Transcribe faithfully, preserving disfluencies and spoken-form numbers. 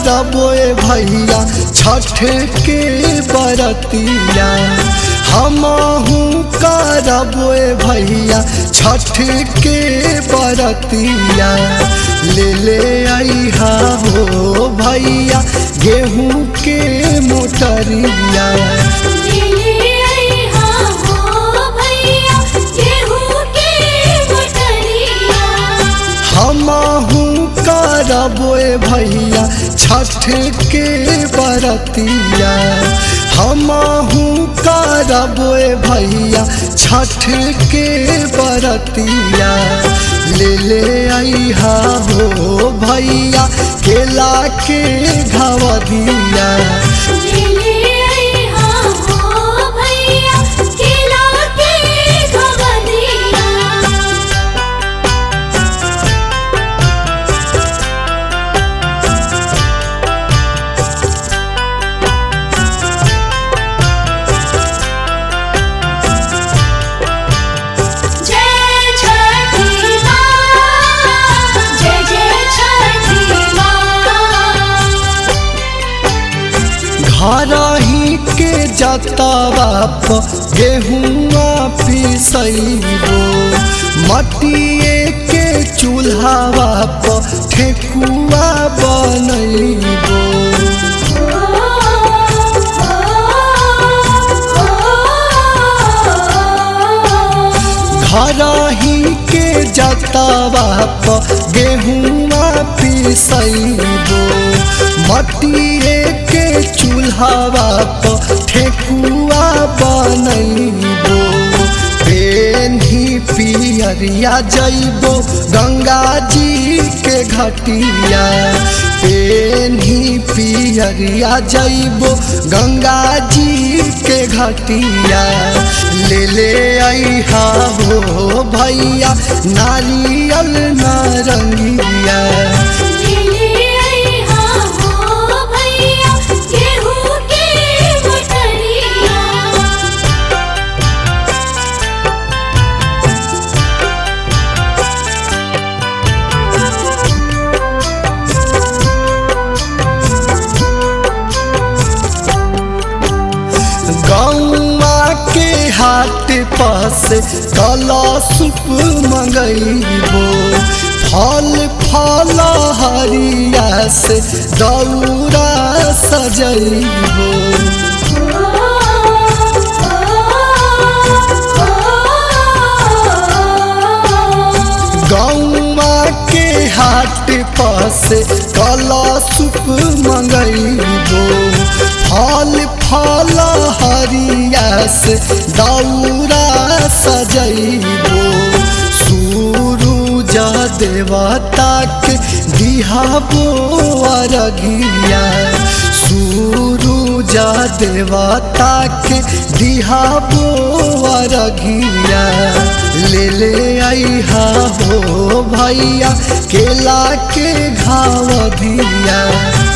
करबोए भैया छठ के बरतिया हमहू करबोए भैया छठ के बरतिया ले ले आइहा हो भैया गेहूं के मोटरिया हमहू करबोए भैया छठ के बरतिया हमहू करबोए भैया छठ के बरतिया ले ले आइहा हो भैया केला के घवदिया घरही के जतवा प गेहुआ पिसैबो मटिए के चूल्हावा प ठेकुआ बनैबो घरही के जतवा प गेहुआ पिसैबो मटिए के चूल्हावा प ठेकुआ बनैबो पेन्ही पियरिया जइबो गंगा जी के घटिया पेन्ही पियरिया जइबो गंगा जी के घटिया ले ले आइहा हो भैया नारियल नारंगिया हाट पास काला सूप मंगैबो फल फल हरिया से दौरा सजैबो गौवा के हाट पास काला सूप मंगैबो फल फल हरिया से दौरा सजैबो सूरज देवता के दिहाबो अरघिया सूरज देवता के दिहाबो अरघिया ले ले आइहा हो भैया केला के घवदिया।